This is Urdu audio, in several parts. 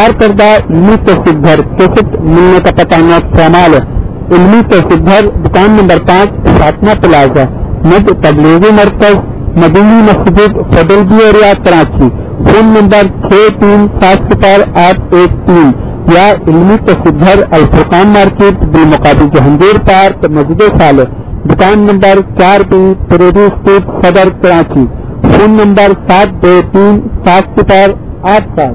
تیار کردہ علمی توصیف گھر کیسٹ ملنے کا پتہ نوٹ استعمال ہے. علمی توصیف گھر دکان نمبر 5 فاطمہ پلازا مد تبلیغی مرکز مدنی مسجد federal B area Karachi. Phone number 63700813 یا علمی توصیف گھر الفرقان مارکیٹ بالمقابل جہانگیر پارک مسجد صالح دکان نمبر 4B پریری اسٹریٹ صدر کراچی. Phone number 72378087.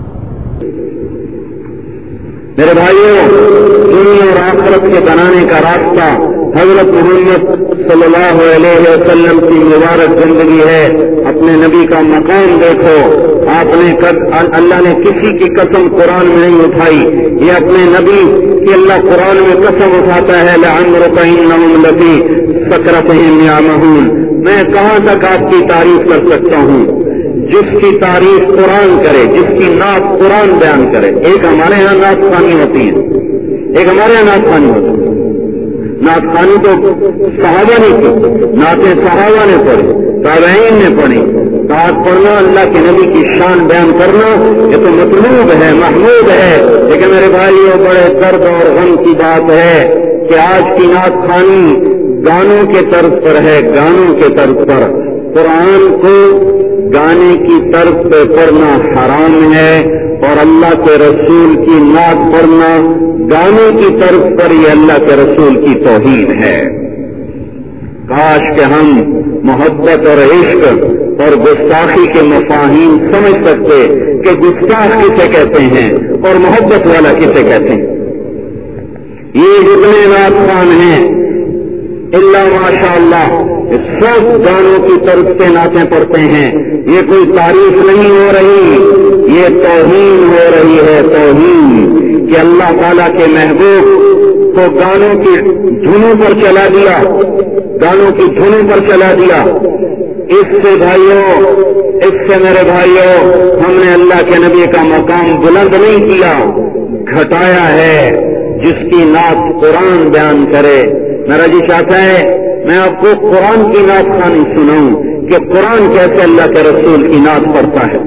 میرے بھائیوں، دنیا اور آخرت کے بنانے کا راستہ حضرت محمد صلی اللہ علیہ وسلم کی مبارک زندگی ہے. اپنے نبی کا مقام دیکھو. اللہ نے کسی کی قسم قرآن میں نہیں اٹھائی، یہ اپنے نبی کی اللہ قرآن میں قسم اٹھاتا ہے. لعمرک انہم لفی سکرتہم یعمہون. میں کہاں تک آپ کی تعریف کر سکتا ہوں؟ جس کی تعریف قرآن کرے، جس کی نعت قرآن بیان کرے. ایک ہمارے یہاں نعت خوانی ہوتی ہے، ایک ہمارے یہاں نعت خوانی ہوتی ہے. نعت خوانی تو صحابہ نے کی، نعتیں صحابہ نے پڑھی، تابعین نے پڑھی. نعت پڑھنا، اللہ کے نبی کی شان بیان کرنا، یہ تو مطلوب ہے، محمود ہے. لیکن میرے بھائیوں، بڑے درد اور غم کی بات ہے کہ آج کی نعت خوانی گانوں کے طرز پر ہے، گانوں کے طرز پر. قرآن کو گانے کی طرز پہ پڑھنا حرام ہے، اور اللہ کے رسول کی نعت پڑھنا گانے کی طرز پر یہ اللہ کے رسول کی توہین ہے. کاش کہ ہم محبت اور عشق اور گستاخی کے مفاہیم سمجھ سکتے کہ گستاخ کسے کہتے ہیں اور محبت والا کسے کہتے ہیں. یہ جتنے نعت خوان ہیں اللہ ماشاء اللہ سب گانوں کی طرف سے نعتیں پڑھتے ہیں. یہ کوئی تعریف نہیں ہو رہی، یہ توہین ہو رہی ہے. توہین کہ اللہ تعالیٰ کے محبوب کو گانوں کی دھنوں پر چلا دیا، گانوں کی دھنوں پر چلا دیا. اس سے بھائیوں، اس سے میرے بھائیوں، ہم نے اللہ کے نبی کا مقام بلند نہیں کیا، گھٹایا ہے. جس کی نعت قرآن بیان کرے. میرا جی چاہتا ہے میں آپ کو قرآن کی نعت خوانی سناؤں کہ قرآن کیسے اللہ کے رسول کی نعت پڑھتا ہے.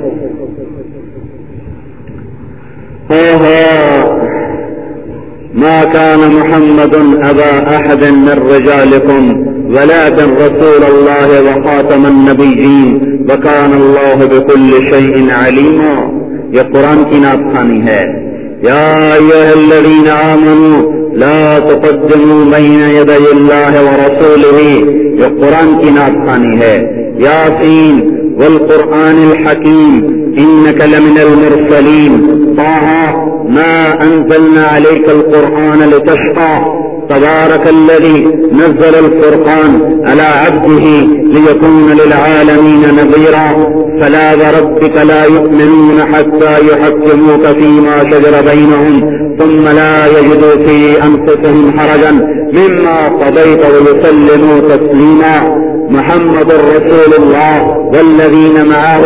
ما كان محمد أبا أحد من رجالكم ولكن رسول الله وخاتم النبيين وكان الله بكل شيء عليما. یہ قرآن کی نعت خوانی ہے. یا ایھا الذین آمنوا لا تقدموا بین یدی اللہ ورسولہ. یہ قرآن کی نعت خوانی ہے. یاسین والقرآن الحکیم انک لمن المرسلین. طه ما انزلنا علیک القرآن لتشقى. تبارك الذي نزل الفرقان على عبده ليكون للعالمين نذيرا. فلا وربك لا يؤمنون حتى يحكموك فيما شجر بينهم ثم لا يجدوا في أنفسهم حرجا مما قضيت ويسلموا تسليما. محمد رسول الله والذين معه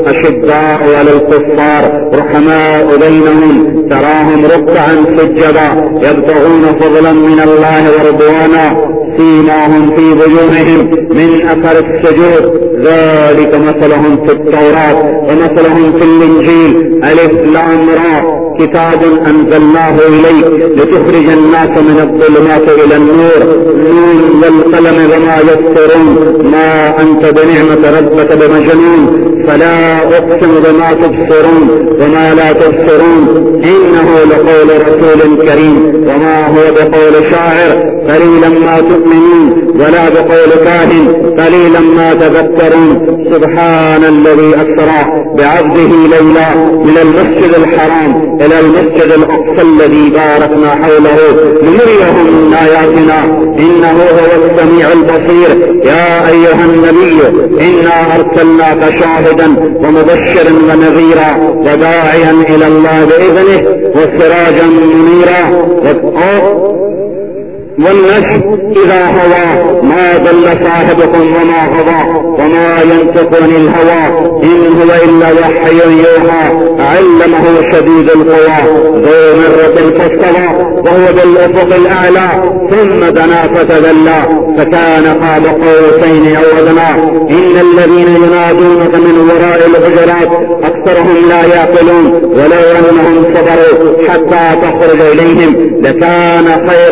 أشداء على الكفار رحماء بينهم تراهم ركعا سجدا يبتغون فضلا من الله ورضوانا سيماهم في وجوههم من أثر السجود ذلك مثلهم في التوراة ومثلهم في الإنجيل. ألف لام را كتاب أنزلناه إليك لتخرج الناس من الظلمات إلى النور. نون والقلم وما يسطرون ما أنت بنعمة ربك بمجنون. فلا أقسم بما تبصرون وما لا تبصرون إنه لقول رسول كريم وما هو بقول شاعر قليلا ما تؤمنون ولا بقول كاهن قليلا ما تذكرون. سبحان الذي أسرى بعبده ليلا من المسجد الحرام إلى المسجد الأقصى الذي باركنا حوله لنريه من آياتنا إنه هو السميع البصير. يا أيها النبي إنا أرسلناك شاهدا ومبشرا ونذيرا وداعيا إلى الله بإذنه وسراجا منيرا. والنجم إذا هوى ما ضل صاحبكم وما غوى وما ينطق عن الهوى إن هو إلا وحي يوحى. علمه شديد القوى ذو مرة فاستوى وهو بالأفق الأعلى ثم دنا فتدلى فكان قاب قوسين أو أدنى. إن الذين ينادونك من وراء الحجرات أكثرهم لا يعقلون ولو أنهم صبروا حتى تخرج إليهم لكان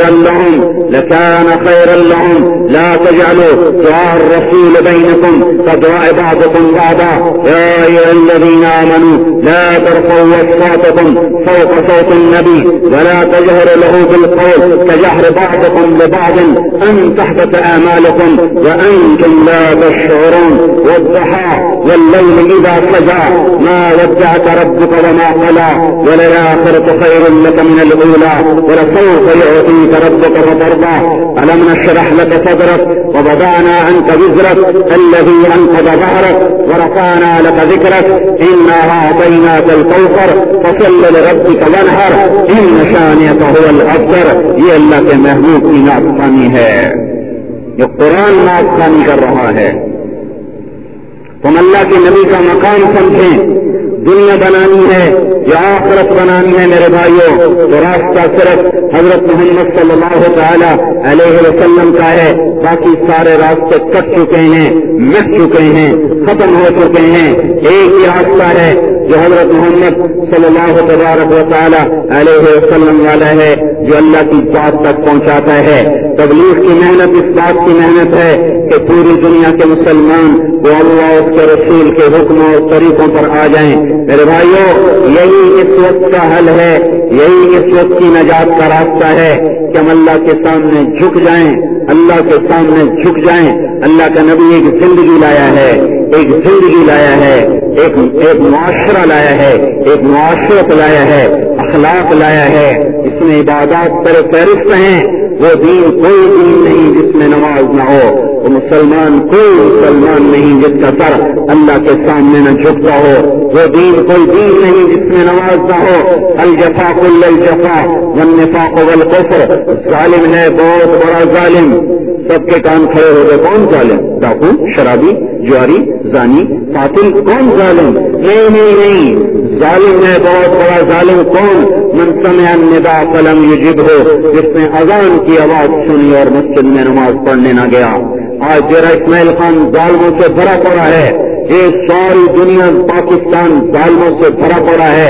خيرا لهم لا تجعلوا دعاء الرسول بينكم كدعاء بعضكم بعضا يا أيها الذين آمنوا لا ترفعوا أصواتكم فوق صوت النبي ولا تجهر له بالقول كجهر بعضكم لبعض أن تحبط أعمالكم وأنتم لا تشعرون والضحى والليل إذا سجى ما ودعك ربك وما قلى وللآخرة خير لك من الأولى ولسوف يعطيك ربك فترضى ألم نشرح لك صدرك ووضعنا عنك وزرك الذي أنقض ظهرك ورفعنا لك ذكرك إنا أعطيناك الكوثر فصل لربك وانحر إن شانئك هو الأبتر. یہ اللہ کے محبوب کی نعت خوانی ہے، یہ قرآن نعت خوانی کر رہا ہے. تم اللہ کے نبی کا مقام سمجھیں. دنیا بنانی ہے یا آخرت بنانی ہے میرے بھائیوں تو راستہ صرف حضرت محمد صلی اللہ تعالی علیہ وسلم کا ہے. باقی سارے راستے کٹ چکے ہیں، مٹ چکے ہیں، ختم ہو چکے ہیں. ایک ہی راستہ ہے جو حضرت محمد صلی اللہ تبارک و تعالی علیہ وسلم والا ہے، جو اللہ کی ذات تک پہنچاتا ہے. تبلیغ کی محنت اس بات کی محنت ہے کہ پوری دنیا کے مسلمان وہ اللہ اس کے رسول کے حکموں اور طریقوں پر آ جائیں. میرے بھائیوں یہی اس وقت کا حل ہے، یہی اس وقت کی نجات کا راستہ ہے کہ ہم اللہ کے سامنے جھک جائیں، اللہ کے سامنے جھک جائیں. اللہ کا نبی ایک زندگی لایا ہے، ایک زندگی لایا ہے، ایک معاشرہ لایا ہے، ایک معاشرت لایا ہے، اخلاق لایا ہے. اس میں عبادات سر فہرست ہیں. وہ دین کوئی دین نہیں جس میں نماز نہ ہو، وہ مسلمان کوئی مسلمان نہیں جس کا سر اللہ کے سامنے نہ جھکتا ہو. وہ دین کوئی دین نہیں جس میں نماز نہ ہو. الجفا کل الجفا والنفاق والکفر. ظالم ہے بہت بڑا ظالم. سب کے کان کھڑے ہو گئے. کون ظالم؟ ڈاکو، شرابی، جواری، زانی، قاتل. کون ظالم؟ نہیں. ظالم ہے بہت بڑا ظالم. کون؟ من سمع النداء فلم یجبہ، جس نے اذان کی آواز سنی اور مسجد میں نماز پڑھنے نہ گیا. آج ڈیرہ اسماعیل خان ظالموں سے بھرا پڑا ہے. یہ ساری دنیا پاکستان ظالموں سے بھرا پڑا ہے.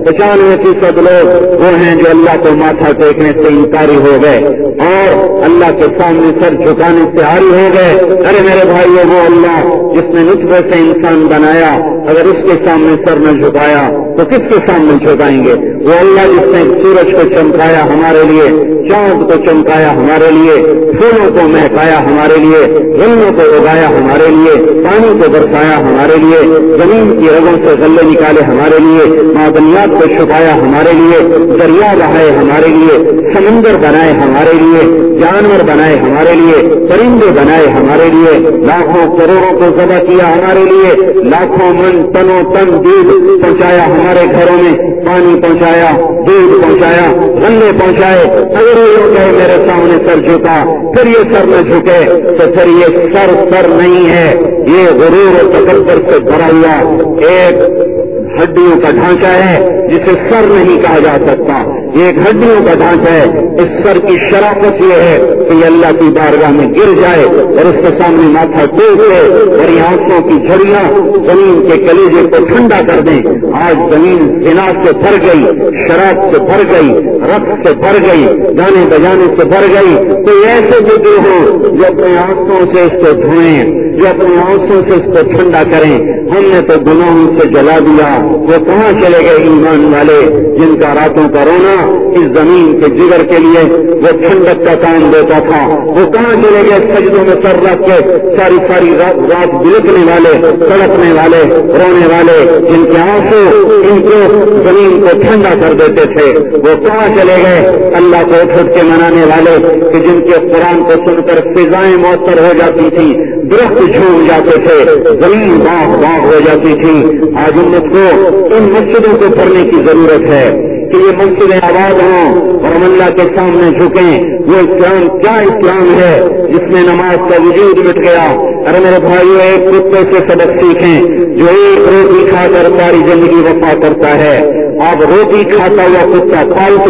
95% لوگ وہ ہیں جو اللہ کو ماتھا ٹیکنے سے انکاری ہو گئے اور اللہ کے سامنے سر جھکانے سے عاری ہو گئے. ارے میرے بھائیو، وہ اللہ جس نے نطفے سے انسان بنایا اگر اس کے سامنے سر نہ جھکایا تو کس کے سامنے جھکائیں گے؟ وہ اللہ جس نے سورج کو چمکایا ہمارے لیے، چاند کو چمکایا ہمارے لیے، پھولوں کو مہکایا ہمارے لیے، غلوں کو اگایا ہمارے لیے، پانی کو برسایا ہمارے لیے، زمین کی رگوں سے غلے نکالے ہمارے لیے، معدنیات کو چھپایا ہمارے لیے، دریا بہائے ہمارے لیے، سمندر بنائے ہمارے لیے، جانور بنائے ہمارے لیے، پرندے بنائے ہمارے لیے، لاکھوں کروڑوں کو ذبح کیا ہمارے لیے، لاکھوں من ٹنوں ٹن دودھ پہنچایا ہمارے گھروں میں، پانی پہنچایا، دودھ پہنچایا، غلے پہنچائے. اگر یہ کہے میرے سامنے سر جھکا پھر یہ سر نہ جھکے تو پھر یہ سر نہیں ہے. یہ غرور و تکبر سے بھرا ہوا ایک ہڈیوں کا ڈھانچہ ہے جسے سر نہیں کہا جا سکتا. یہ ایک ہڈیوں کا ڈھانچہ ہے. اس سر کی شرافت یہ ہے کہ یہ اللہ کی بارگاہ میں گر جائے اور اس کے سامنے ماتھا ٹیک دے اور یہ آنسوں کی جھڑیاں زمین کے کلیجے کو ٹھنڈا کر دیں. آج زمین زنا سے بھر گئی، شراب سے بھر گئی، رقص سے بھر گئی، گانے بجانے سے بھر گئی. تو ایسے بزرگ ہو جو اپنے آنسوں سے اس کو دھوئیں، جو اپنے آنسوں سے اس کو ٹھنڈا کریں. ہم نے تو گناہوں سے جلا دیا. وہ کہاں چلے گئے ایمان والے جن کا راتوں کا رونا اس زمین کے جگر کے لیے وہ ٹھنڈک کا کام دیتا تھا؟ وہ کہاں چلے گئے سجدوں میں سر رکھ کے ساری رات بلکنے والے، تڑپنے والے، رونے والے، جن کے آنسو ان کو زمین کو ٹھنڈا کر دیتے تھے؟ وہ کہاں چلے گئے اللہ کو اٹھ کے منانے والے کہ جن کے قرآن کو سن کر فضائیں معطر ہو جاتی تھی، درخت جھوم جاتے تھے، زمین باغ ہو جاتی تھی؟ آج امت کو ان مسجدوں کو پڑھنے کی ضرورت ہے کہ یہ مسجدیں آباد ہوں اور ہم اللہ کے سامنے جھکیں. وہ اسلام کیا اسلام ہے جس میں نماز کا وجود مٹ گیا؟ ارے میرے بھائیو، ایک کتے سے سبق سیکھیں جو ایک روٹی کھا کر ساری زندگی وفا کرتا ہے. آپ روٹی کھاتا ہوا کتا پالتو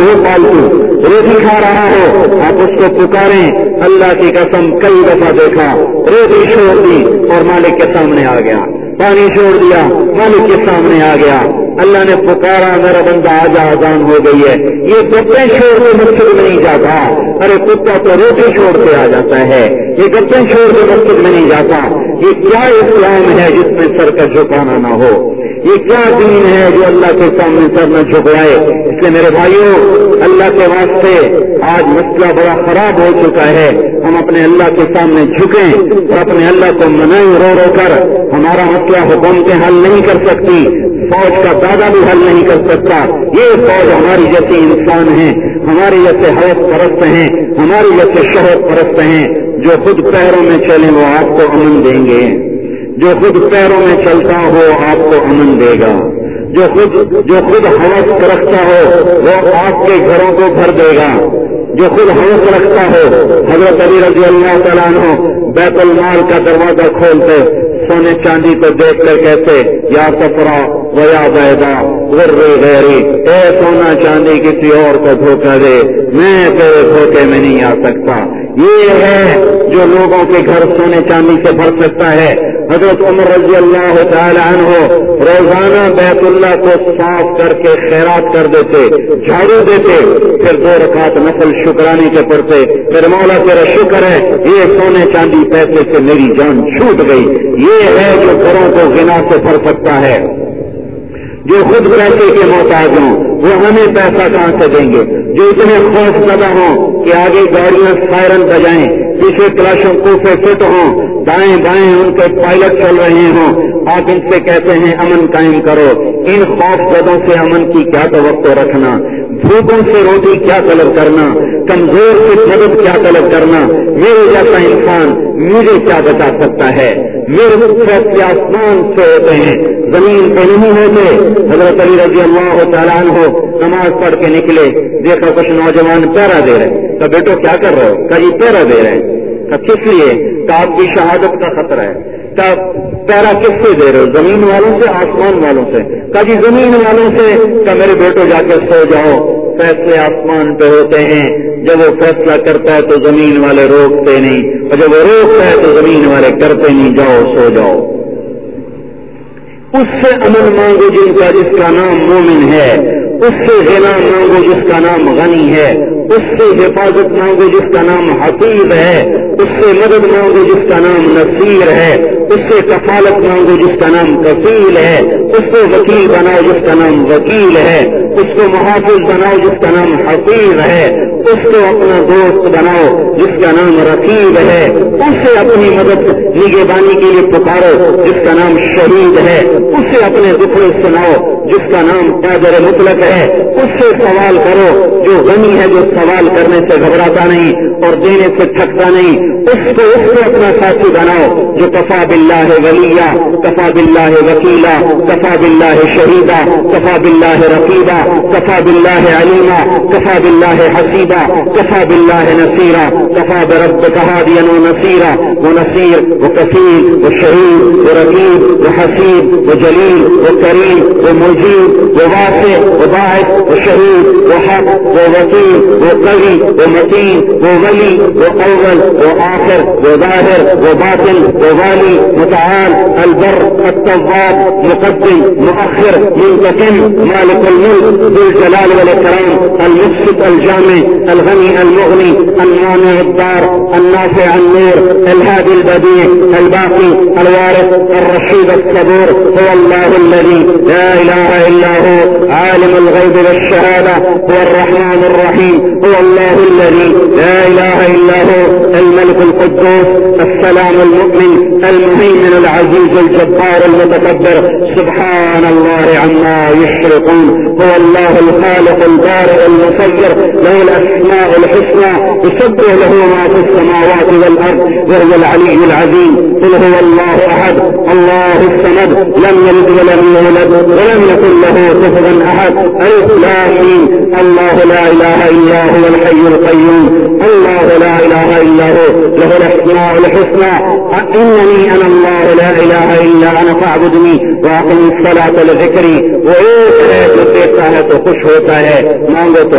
روٹی کھا رہا ہو، آپ اس کو پکاریں. اللہ کی قسم کئی دفعہ دیکھا روٹی چھوڑ دی اور مالک کے سامنے آ گیا، پانی چھوڑ دیا مالک کے سامنے آ گیا. اللہ نے پکارا میرا بندہ آجا اذان ہو گئی ہے، یہ گپیں چھوڑ کے مسجد میں نہیں جاتا، ارے کتا تو روٹی چھوڑ کے آ جاتا ہے، یہ گپیں چھوڑ کے مسجد میں نہیں جاتا۔ یہ کیا اسلام ہے جس میں سر کا جھکانا نہ ہو؟ یہ کیا دین ہے جو اللہ کے سامنے سر نہ جھکائے؟ اس لیے میرے بھائیوں، اللہ کے واسطے آج مسئلہ بڑا خراب ہو چکا ہے، ہم اپنے اللہ کے سامنے جھکیں اور اپنے اللہ کو منائیں رو رو کر۔ ہمارا مسئلہ حکومتیں حل نہیں کر سکتی، فوج کا دادا بھی حل نہیں کر سکتا، یہ فوج ہماری جیسی انسان ہیں، ہماری جیسے حوث پرست ہیں، ہماری جیسے شہوت پرست ہیں، جو خود پیروں میں چلیں وہ آپ کو امن دیں گے، جو خود پیروں میں چلتا ہو آپ کو امن دے گا، جو خود حوث رکھتا ہو وہ آپ کے گھروں کو بھر دے گا، جو خود حوث رکھتا ہو۔ حضرت علی رضی اللہ تعالیٰ عنہ بیت المال کا دروازہ کھولتے سونے چاندی کو دیکھ کر کہتے یا صفرا و یا بیضا غرّی غیری، اے سونا چاندی کسی اور کو دھوکہ دے، میں تیرے دھوکے میں نہیں آ سکتا۔ یہ ہے جو لوگوں کے گھر سونے چاندی سے بھر سکتا ہے۔ حضرت عمر رضی اللہ تعالی عنہ روزانہ بیت اللہ کو صاف کر کے خیرات کر دیتے، جھاڑو دیتے، پھر 2 رکعت نفل شکرانے کے پڑھتے، پھر مولا تیرا شکر ہے یہ سونے چاندی پیسے سے میری جان چھوٹ گئی۔ یہ ہے جو گھروں کو غنا سے بھر سکتا ہے۔ جو خود پیسے کے محتاج ہوں وہ ہمیں پیسہ کہاں سے دیں گے؟ جو اتنے خوف زدہ ہوں کہ آگے گاڑیاں سائرن بجائیں، پیچھے کلاشوں کوفے فٹ ہوں، دائیں بائیں ان کے پائلٹ چل رہے ہوں، آپ ان سے کہتے ہیں امن قائم کرو۔ ان خوف زدوں سے امن کی کیا توقع رکھنا؟ بھوکوں سے روٹی کیا طلب کرنا؟ کمزور سے مدد کیا طلب کرنا؟ میرے جیسا انسان مجھے کیا بتا سکتا ہے؟ میرے فیصلے آسمان سے ہوتے ہیں، زمین پہ نہیں ہوتے۔ حضرت علی رضی اللہ تعالیٰ عنہ نماز پڑھ کے نکلے، دیکھا کچھ نوجوان پیرا دے رہے، کہ بیٹو کیا کر رہے ہو؟ کہ جی پیرا دے رہے ہیں۔ کہ کس لیے؟ کہ آپ کی شہادت کا خطرہ ہے۔ کہ پیرا کس سے دے رہے ہو؟ زمین والوں سے آسمان والوں سے؟ کہ جی زمین والوں سے۔ کہ میرے بیٹو جا کے سو جاؤ، فیصلے آسمان پہ ہوتے ہیں، جب وہ فیصلہ کرتا ہے تو زمین والے روکتے نہیں، اور جب وہ روکتا ہے تو زمین والے کرتے نہیں، جاؤ سو جاؤ۔ اس سے امن مانگو جس کا نام مومن ہے، اس سے غنا مانگو جس کا نام غنی ہے، اس سے حفاظت مانگو جس کا نام حفیظ ہے، اس سے مدد مانگو جس کا نام نصیر ہے، اس سے کفالت مانگو جس کا نام کفیل ہے، اس کو وکیل بناؤ جس کا نام وکیل ہے، اس کو محافظ بناؤ جس کا نام حفیظ ہے، اس کو اپنا دوست بناؤ جس کا نام رقیب ہے، اسے اپنی مدد نگہبانی کے لیے پکارو جس کا نام شہید ہے، اسے اپنے دکھڑے سناؤ جس کا نام قادر مطلق ہے، اس سے سوال کرو جو غنی ہے، جو سوال کرنے سے گھبراتا نہیں اور دینے سے تھکتا نہیں، اس کو اپنا ساتھی بناؤ جو کفا باللہ ولیہ، کفا باللہ وکیلا، کفا باللہ شہیدا، کفا باللہ رقیبا، کفا باللہ علیما، کفا باللہ حسیبا، کفا باللہ نصیرا، کفا بربک ہادیا ونصیرا، ونصیر وکفیل وشہید ورقیب وحسیب وجلیل وکریم ومجید وواسع وباعث وشہید وحق ووکیل وقوی ومتین وولی واول وآخر وظاہر وباطن ووالی متعال البر التواب مقدم مؤخر منتقم مالک الملک ذو الجلال والاکرام المقسط الجامع الغنی المغنی المانع الدار النافع النور الهادي البديع الباقي الوارث الرشيد الصبور هو الله الذي لا اله الا هو عالم الغيب والشهاده هو الرحمن الرحيم هو الله الذي لا اله الا هو الملك القدوس السلام المؤمن المهيمن العزيز الجبار المتكبر سبحان الله عما يشركون هو الله الخالق البارئ المصور له الاسماء الحسنى يسبح له ما في السماوات والارض وهو العلي العظيم قل هو الله احد الله الصمد لم يلد ولم يولد ولم يكن له كفوا احد الف لام ميم الله لا اله الا هو الحي القيوم الله لا اله الا هو له الاسماء الحسنى انني انا الله لا اله الا انا فاعبدني واقم الصلاه لذكري وہ ایک ہے جو دیتا ہے تو خوش ہوتا ہے، مانگو تو راضی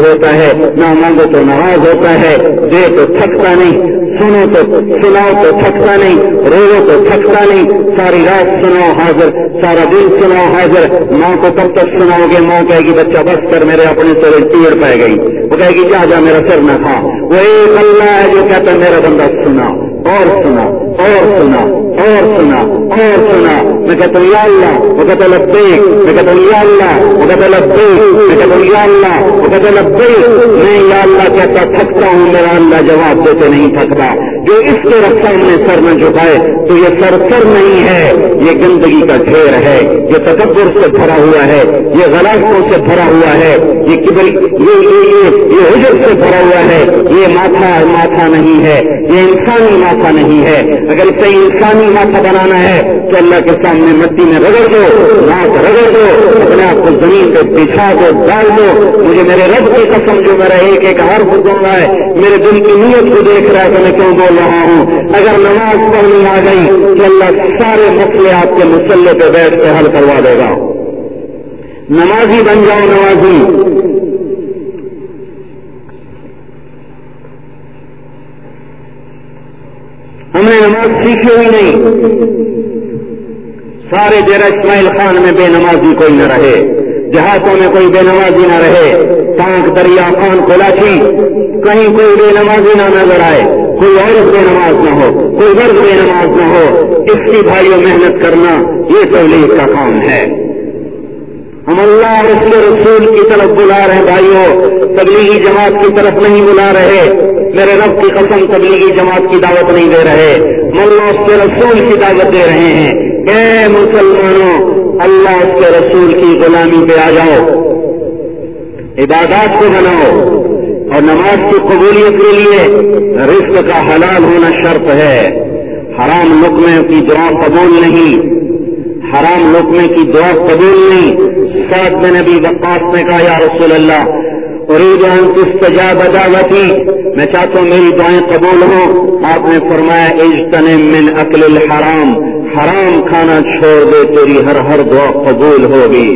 ہوتا ہے, نہ مانگو تو ناراض ہوتا ہے, دے تو تھکتا نہیں, سناؤ تو تھکتا نہیں, رو تو تھکتا نہیں, ساری رات سناؤ حاضر, سارا دن سناؤ حاضر. ماں کو کب تک سناؤ گے؟ ماں کہے گی بچہ بس کر, میرے اپنے سر ٹیڑ پہ گئی. وہ کہے گی جا میرا سر نہ کھا. وہ ایک اللہ ہے جو کہتا ہے میرا بندہ سنا اور سنا اور سنا اور سنا اور سنا. میں کہتا ہوں یا اللہ, وہ کہتا لبیک, میں کہتا ہوں یا اللہ, وہ کہتا لبیک, میں کہتا ہوں یا اللہ, وہ کہتا لبیک. میں یا اللہ کہتا تھکتا ہوں, میرا اللہ جواب دیتے نہیں تھکتا. جو اس کے سامنے سر نہ جھکائے تو یہ سر نہیں ہے, یہ گندگی کا ڈھیر ہے, یہ تکبر سے بھرا ہوا ہے, یہ غلاظتوں سے بھرا ہوا ہے, یہ عجب سے بھرا ہوا ہے. یہ ماتھا نہیں ہے, یہ انسانی ماتھا نہیں ہے. اگر اسے انسانی ماتھا بنانا ہے تو اللہ کے سامنے مٹی میں رگڑ دو, ناک رگڑ دو, اپنے آپ کو زمین پہ بچھا دو, ڈال دو. مجھے میرے رب کی قسم جو میرا ایک ایک حرف بول رہا ہے, میرے دل کی نیت کو دیکھ رہا ہے تو میں کیوں بول رہا ہوں. اگر نماز پڑھنی آ گئی تو اللہ سارے مسئلے آپ کے مسلے پہ بیٹھ کے حل کروا دے گا. نمازی بن جاؤ, نمازی. ہم نے نماز سیکھی ہوئی نہیں. سارے ڈیرا اسماعیل خان میں بے نمازی کوئی نہ رہے, دیہاتوں میں کوئی بے نمازی نہ رہے, ٹانک دریا خان کولاچی کہیں کوئی بے نمازی نہ نظر آئے, کوئی عورت بے نماز نہ ہو, کوئی مرد بے نماز نہ ہو. اس کی بھائیوں محنت کرنا یہ تبلیغ کا کام ہے. ہم اللہ اور اس کے رسول کی طرف بلا رہے ہیں بھائیوں, تبلیغی جماعت کی طرف نہیں بلا رہے. میرے رب کی قسم تبلیغی جماعت کی دعوت نہیں دے رہے, اللہ اس کے رسول کی دعوت دے رہے ہیں. اے مسلمانوں, اللہ اس کے رسول کی غلامی پہ آ جاؤ, عبادات کو بناؤ, اور نماز کی قبولیت کے لیے رزق کا حلال ہونا شرط ہے. حرام لقمے کی دعا قبول نہیں, حرام لقمے کی دعا قبول نہیں. سعد بن ابی وقاص نے کہا یا رسول اللہ, اريد ان تستجاب دعوتي, میں چاہتا ہوں میری دعائیں قبول ہوں. آپ نے فرمایا اجتنب من اکل الحرام, حرام کھانا چھوڑ دے, تیری ہر دعا قبول ہوگی.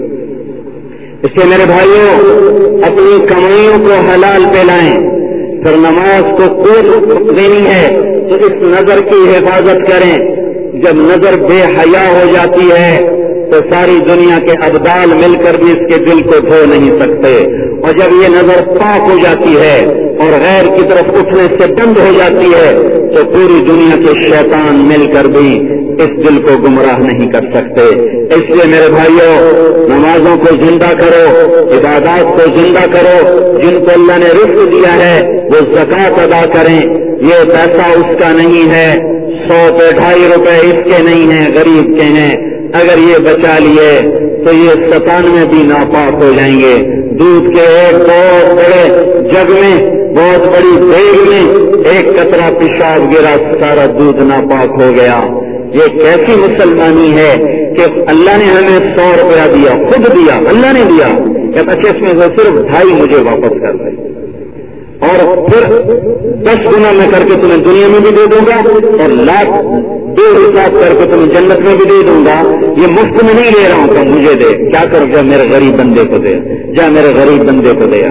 اس سے میرے بھائیوں, اپنی کمائیوں کو حلال پہ لائیں. پھر نماز کو قوت دینی ہے تو اس نظر کی حفاظت کریں. جب نظر بے حیا ہو جاتی ہے تو ساری دنیا کے ابدال مل کر بھی اس کے دل کو دھو نہیں سکتے. اور جب یہ نظر پاک ہو جاتی ہے اور غیر کی طرف اٹھنے سے بند ہو جاتی ہے تو پوری دنیا کے شیطان مل کر بھی اس دل کو گمراہ نہیں کر سکتے. اس لیے میرے بھائیوں, نمازوں کو زندہ کرو, عبادات کو زندہ کرو. جن کو اللہ نے رزق دیا ہے وہ زکوٰۃ ادا کریں. یہ پیسہ اس کا نہیں ہے, 100 پہ 2.5 روپے اس کے نہیں ہیں, غریب کے ہیں. اگر یہ بچا لیے تو یہ 97 بھی ناپاک ہو جائیں گے. دودھ کے ایک بہت بڑے جگ میں, بہت بڑی دیگ میں ایک قطرہ پیشاب گرا, سارا دودھ ناپاک ہو گیا. یہ کیسی مسلمانی ہے کہ اللہ نے ہمیں 100 روپیہ دیا, خود دیا, اللہ نے دیا, کہ 25 میں سے صرف 2.5 مجھے واپس کر دیں, اور پھر 10 گنا میں کر کے تمہیں دنیا میں بھی دے دوں گا, اور لاکھ 2 حساب کر کے تمہیں جنت میں بھی دے دوں گا. یہ مفت میں نہیں لے رہا ہوں کہ مجھے دے, کیا کر جا میرے غریب بندے کو دے, جا میرے غریب بندے کو دیا.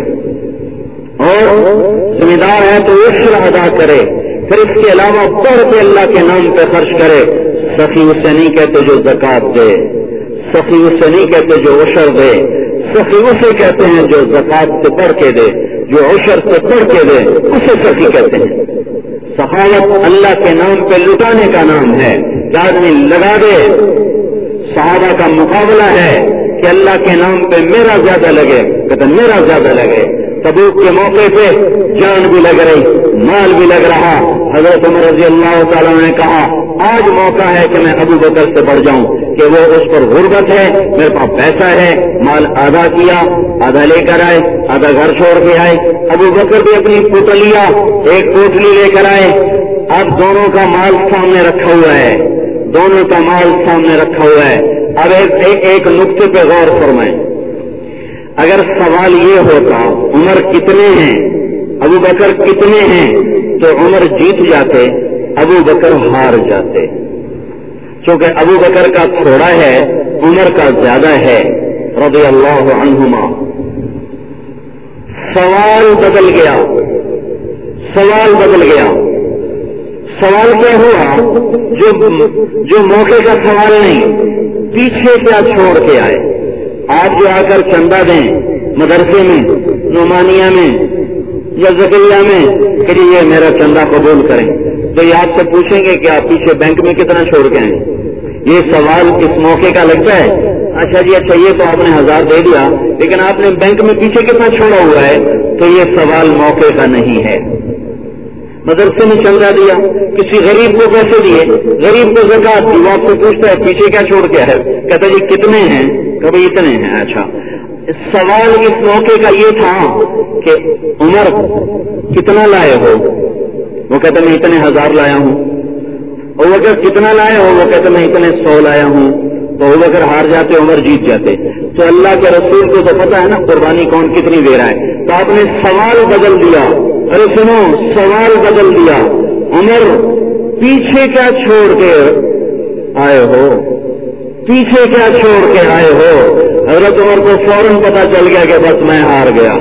اور ذمہ دار ہے تو عشر ادا کرے. پھر اس کے علاوہ بڑھ کے اللہ کے نام پہ خرچ کرے. سخی اسے نہیں کہتے جو زکوٰۃ دے, سخی اسے نہیں کہتے جو عشر دے, سخی اسے کہتے ہیں جو زکوٰۃ سے بڑھ کے دے, جو عشر سے بڑھ کے دے, اسے سخی کہتے ہیں. سخاوت اللہ کے نام پہ لٹانے کا نام ہے کہ آدمی لگا دے. صحابہ کا مقابلہ ہے کہ اللہ کے نام پہ میرا زیادہ لگے, کہتے میرا زیادہ لگے. تبوک کے موقع پہ جان بھی لگ رہی, مال بھی لگ رہا. حضرت عمر رضی اللہ تعالیٰ نے کہا آج موقع ہے کہ میں ابو بکر سے بڑھ جاؤں, کہ وہ اس پر غربت ہے, میرے پاس پیسہ ہے, مال آدھا کیا, آدھا لے کر آئے, آدھا گھر چھوڑ کے آئے. ابو بکر بھی اپنی پوتلیا ایک پوتلی لے کر آئے. اب دونوں کا مال سامنے رکھا ہوا ہے, دونوں کا مال سامنے رکھا ہوا ہے. اب ایک نقطے پہ غور فرمائیں. اگر سوال یہ ہوتا عمر کتنے ہیں, ابو بکر کتنے ہیں, تو عمر جیت جاتے, ابو بکر ہار جاتے. چونکہ ابو بکر کا تھوڑا ہے, عمر کا زیادہ ہے رضی اللہ عنہما. سوال بدل گیا. سوال بدل گیا. سوال کیا ہوا؟ جو موقع کا سوال نہیں، پیچھے کیا چھوڑ کے آئے. آپ جو آ کر چندہ دیں مدرسے میں، نعمانیہ میں یا زکریہ میں کہ یہ میرا چندہ قبول کریں، تو یہ آپ سے پوچھیں گے کہ آپ پیچھے بینک میں کتنا چھوڑ کے آئیں. یہ سوال اس موقع کا لگتا ہے. اچھا جی اچھا، یہ تو آپ نے 1000 دے دیا، لیکن آپ نے بینک میں پیچھے کتنا چھوڑا ہوا ہے، تو یہ سوال موقع کا نہیں ہے. مدرسے میں چندہ دیا، کسی غریب کو پیسے دیے، غریب کو زکات دی، وہ آپ سے پوچھتا ہے پیچھے کیا چھوڑ کے ہے، کہتا جی کتنے ہیں، کبھی اتنے ہیں. اچھا، سوال اس موقع کا یہ تھا کہ عمر کتنا لائے ہو، وہ کہتا میں اتنے 1000 لایا ہوں. اور وہ اگر کتنا لائے ہو، وہ کہتا میں اتنے 100 لایا ہوں. تو وہ اگر ہار جاتے عمر جیت جاتے. تو اللہ کے رسول کو تو پتا ہے نا قربانی کون کتنی دے رہا ہے. تو آپ نے سوال بدل دیا. ارے سنو، سوال بدل دیا. عمر پیچھے کیا چھوڑ کے آئے ہو، پیچھے کیا چھوڑ کے آئے ہو. حضرت عمر کو فوراً پتا چل گیا کہ بس میں ہار گیا،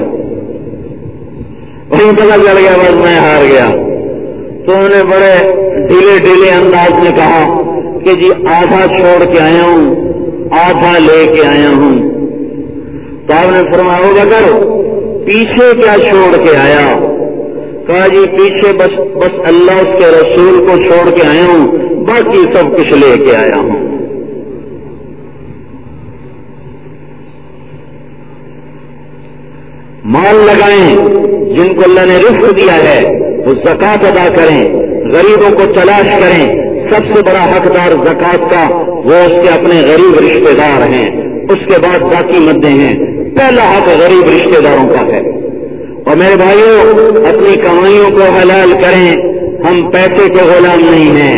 وہیں پتا چل گیا بس میں ہار گیا. تو انہوں نے بڑے ڈھیلے ڈھیلے انداز میں کہا کہ جی آدھا چھوڑ کے آیا ہوں، آدھا لے کے آیا ہوں. تو آپ نے فرمایا بکر پیچھے کیا چھوڑ کے آیا؟ کہا جی پیچھے بس اللہ اس کے رسول کو چھوڑ کے آیا ہوں، باقی سب کچھ لے کے آیا ہوں. مال لگائیں، جن کو اللہ نے رزق دیا ہے وہ زکات ادا کریں، غریبوں کو تلاش کریں. سب سے بڑا حقدار زکات کا وہ اس کے اپنے غریب رشتہ دار ہیں، اس کے بعد باقی مدیں ہیں. پہلا حق غریب رشتہ داروں کا ہے. اور میرے بھائیوں، اپنی کمائیوں کو حلال کریں. ہم پیسے کے غلام نہیں ہیں،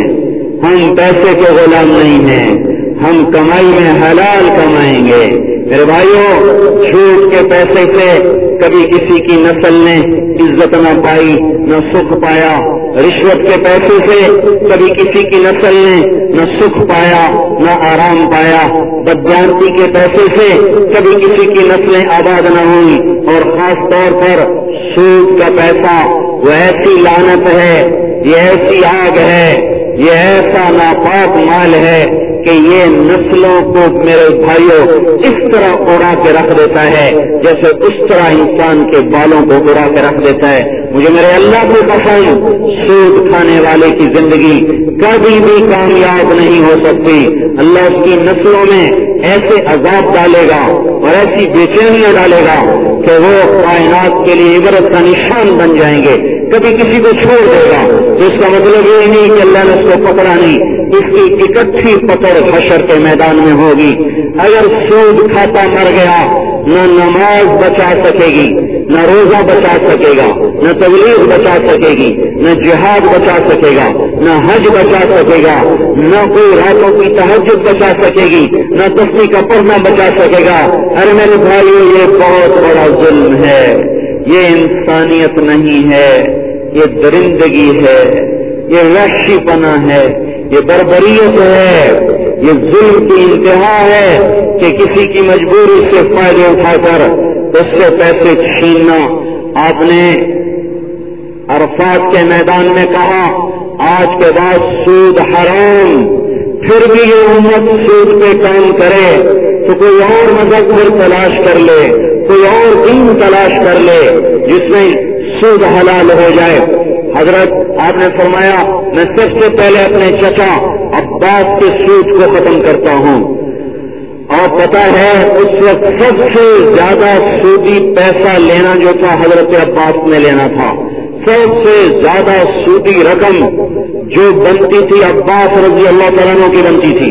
ہم پیسے کے غلام نہیں ہیں، ہم کمائی میں حلال کمائیں گے. میرے بھائیوں، جھوٹ کے پیسے سے کبھی کسی کی نسل نے عزت نہ پائی نہ سکھ پایا. رشوت کے پیسے سے کبھی کسی کی نسل نے نہ سکھ پایا نہ آرام پایا. بدجانتی کے پیسے سے کبھی کسی کی نسلیں آباد نہ ہوئی. اور خاص طور پر سود کا پیسہ وہ ایسی لعنت ہے، یہ ایسی آگ ہے، یہ ایسا ناپاک مال ہے کہ یہ نسلوں کو میرے بھائیوں اس طرح اڑا کے رکھ دیتا ہے جیسے اس طرح انسان کے بالوں کو اڑا کے رکھ دیتا ہے. مجھے میرے اللہ کو قسم، سود کھانے والے کی زندگی کبھی بھی کامیاب نہیں ہو سکتی. اللہ اس کی نسلوں میں ایسے عذاب ڈالے گا اور ایسی بے چینیاں ڈالے گا کہ وہ کائنات کے لیے عبرت کا نشان بن جائیں گے. کبھی کسی کو چھوڑ دے گا تو اس کا مطلب یہ نہیں کہ اللہ نے اس کو پکڑا نہیں، اس کی اکٹھی پکڑ حشر کے میدان میں ہوگی. اگر سود کھاتا مر گیا، نہ نماز بچا سکے گی، نہ روزہ بچا سکے گا، نہ تبلیغ بچا سکے گی، نہ جہاد بچا سکے گا، نہ حج بچا سکے گا، نہ کوئی راتوں کی تہجد بچا سکے گی، نہ دستی کا پڑھنا بچا سکے گا. ارے میرے بھائیو، یہ بہت بڑا ظلم ہے، یہ انسانیت نہیں ہے، یہ درندگی ہے، یہ وحشی پنا ہے، یہ بربریت ہے، یہ ظلم کی انتہا ہے کہ کسی کی مجبوری سے فائدے اٹھا کر اس سے پیسے چھیننا. آپ نے عرفات کے میدان میں کہا آج کے بعد سود حرام. پھر بھی یہ امت سود پہ کام کرے تو کوئی اور مذہب پھر تلاش کر لے، کوئی اور دین تلاش کر لے جس میں سود حلال ہو جائے. حضرت آپ نے فرمایا میں سب سے پہلے اپنے چچا عباس کے سود کو ختم کرتا ہوں. اور پتہ ہے اس وقت سب سے زیادہ سودی پیسہ لینا جو تھا حضرت عباس نے لینا تھا. سب سے زیادہ سودی رقم جو بنتی تھی عباس رضی اللہ تعالیٰ عنہ کی بنتی تھی.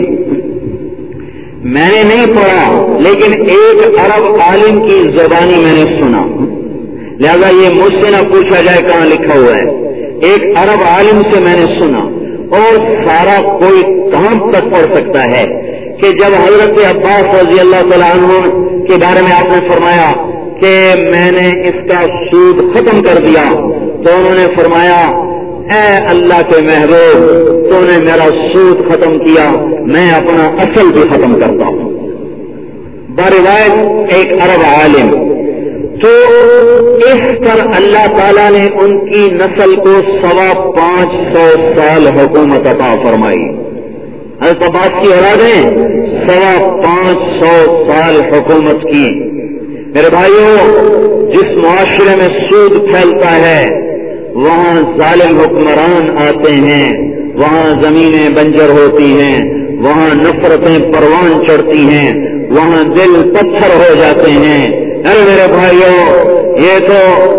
میں نے نہیں پڑھا لیکن ایک عرب عالم کی زبانی میں نے سنا، لہذا یہ مجھ سے نہ پوچھا جائے کہاں لکھا ہوا ہے. ایک عرب عالم سے میں نے سنا، اور سارا کوئی کہاں تک پڑھ سکتا ہے کہ جب حضرت عباس رضی اللہ تعالیٰ عنہ کے بارے میں آپ نے فرمایا کہ میں نے اس کا سود ختم کر دیا، تو انہوں نے فرمایا اے اللہ کے محبوب، تو نے میرا سود ختم کیا، میں اپنا اصل بھی ختم کرتا ہوں. بروایت ایک عرب عالم. تو اس پر اللہ تعالیٰ نے ان کی نسل کو 550 سال حکومت عطا فرمائی. حضرت عباس کی اولادیں 550 سال حکومت کی. میرے بھائیوں، جس معاشرے میں سود پھیلتا ہے وہاں ظالم حکمران آتے ہیں، وہاں زمینیں بنجر ہوتی ہیں، وہاں نفرتیں پروان چڑھتی ہیں، وہاں دل پتھر ہو جاتے ہیں. ارے میرے بھائیوں، یہ تو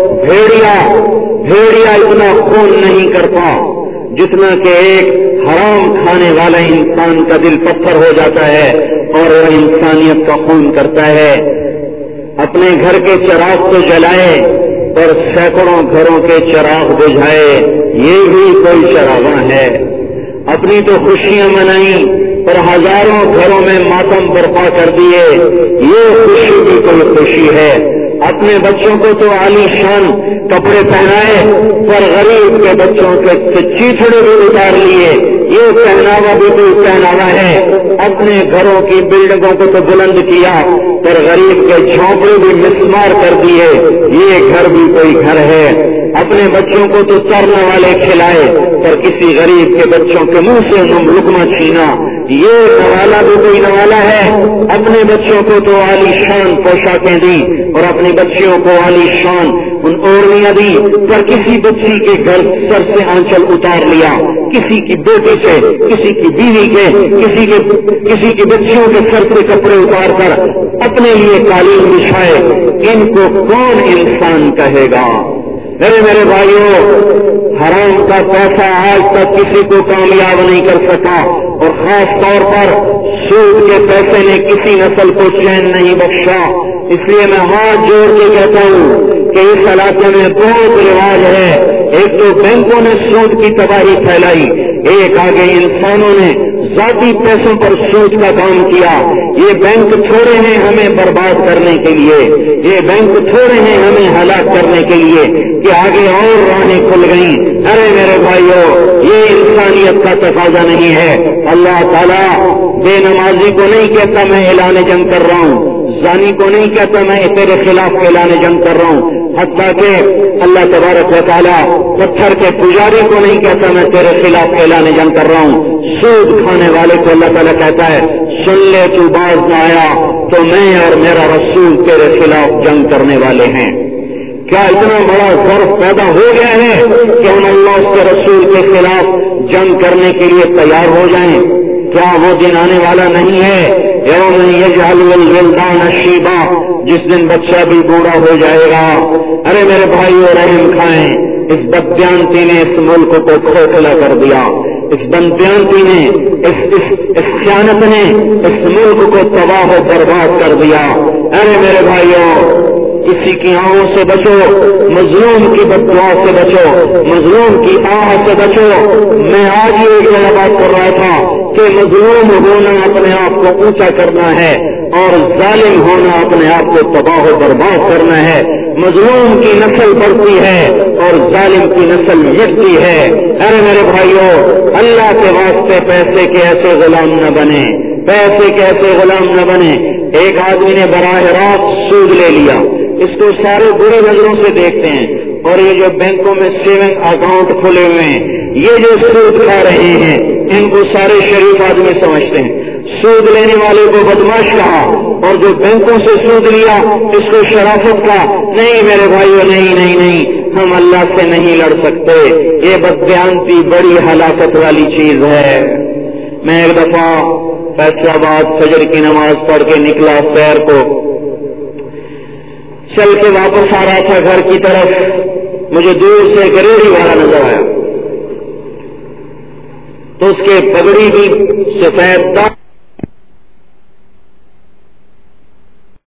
بھیڑیا اتنا خون نہیں کرتا جتنا کہ ایک حرام کھانے والا انسان کا دل پتھر ہو جاتا ہے اور وہ انسانیت کا خون کرتا ہے. اپنے گھر کے چراغ تو جلائے اور سینکڑوں گھروں کے چراغ بجھائے، یہ بھی کوئی چراغاں ہے. اپنی تو خوشیاں منائیں اور ہزاروں گھروں میں ماتم برپا کر دیے، یہ خوشی بھی کوئی خوشی ہے. اپنے بچوں کو تو عالی شان کپڑے پہنائے پر غریب کے بچوں کے چیتھڑے بھی اتار لیے، یہ پہناوا بھی کوئی پہناوا ہے. اپنے گھروں کی بلڈنگوں کو تو بلند کیا پر غریب کے جھونپڑے بھی مسمار کر دیے، یہ گھر بھی کوئی گھر ہے. اپنے بچوں کو تو ترنے والے کھلائے پر کسی غریب کے بچوں کے منہ سے لقمہ چھینا، یہ نوالا بھی کوئی نوالا ہے. اپنے بچوں کو تو عالی شان پوشاکیں دی اور اپنی بچیوں کو عالی شان ان اوڑھنیاں دی پر کسی بچی کے گھر سر سے آنچل اتار لیا، کسی کی بیٹی سے، کسی کی بیوی کے، کسی کی بچیوں کے سر سے کپڑے اتار کر اپنے لیے قالین بچھائے. ان کو کون انسان کہے گا؟ میرے بھائیوں، حرام کا پیسہ آج تک کسی کو کامیاب نہیں کر سکا اور خاص طور پر سود کے پیسے نے کسی نسل کو چین نہیں بخشا. اس لیے میں ہاتھ جوڑ کے کہتا ہوں کہ اس علاقے میں بہت رواج ہے. ایک تو بینکوں نے سود کی تباہی پھیلائی، ایک آگے انسانوں نے ذاتی پیسوں پر سود کا کام کیا. یہ بینک تھوڑے ہیں ہمیں برباد کرنے کے لیے، یہ بینک تھوڑے ہیں ہمیں ہلاک کرنے کے لیے کہ آگے اور راہیں کھل گئیں. ارے میرے بھائیوں، یہ انسانیت کا تقاضا نہیں ہے. اللہ تعالیٰ بے نمازی کو نہیں کہتا میں اعلان جنگ کر رہا ہوں، زانی کو نہیں کہتا میں تیرے خلاف اعلان جنگ کر رہا ہوں، حتیٰ کہ اللہ تبارک و تعالیٰ پتھر کے پجاری کو نہیں کہتا میں تیرے خلاف اعلان جنگ کر رہا ہوں. سود کھانے والے کو اللہ تعالیٰ کہتا ہے سن لے تو باز نہ آیا تو میں اور میرا رسول تیرے خلاف جنگ کرنے والے ہیں. کیا اتنا بڑا ضرف پیدا ہو گیا ہے کہ ہم اللہ اس کے رسول کے خلاف جنگ کرنے کے لیے تیار ہو جائیں؟ کیا وہ دن آنے والا نہیں ہے یوم یجعل الولدان شیبا، جس دن بچہ بھی بوڑھا ہو جائے گا؟ ارے میرے بھائیو، رحم کھائیں. اس بددیانتی نے اس ملک کو کھوکھلا کر دیا، اس بددیانتی نے اس خیانت نے اس ملک کو تباہ و برباد کر دیا. ارے میرے بھائیو، کسی کی آہوں سے بچو، مظلوم کی بددعا سے بچو، مظلوم کی آہ سے بچو. میں آج ہی ایک جگہ بات کر رہا تھا کہ مظلوم ہونا اپنے آپ کو اونچا کرنا ہے اور ظالم ہونا اپنے آپ کو تباہ و برباد کرنا ہے. مظلوم کی نسل بڑھتی ہے اور ظالم کی نسل مٹتی ہے. ارے میرے بھائیوں، اللہ کے واسطے پیسے کے ایسے غلام نہ بنے، پیسے کے ایسے غلام نہ بنے. ایک آدمی نے براہ راست سود لے لیا، اس کو سارے برے نظروں سے دیکھتے ہیں، اور یہ جو بینکوں میں سیونگ اکاؤنٹ کھلے ہوئے ہیں، یہ جو سود کھا رہے ہیں، ان کو سارے شریف آدمی سمجھتے ہیں. سود لینے والے کو بدماش کہا اور جو بینکوں سے سود لیا اس کو شرافت کا. نہیں میرے بھائیو، نہیں، ہم اللہ سے نہیں لڑ سکتے. یہ بددیانتی بڑی ہلاکت والی چیز ہے. میں ایک دفعہ فیصلہ آباد فجر کی نماز پڑھ کے نکلا سیر کو، چل کے واپس آ رہا تھا گھر کی طرف. مجھے دور سے ایک ریڑھی والا نظر آیا تو اس کے پگڑی کی سفید داغ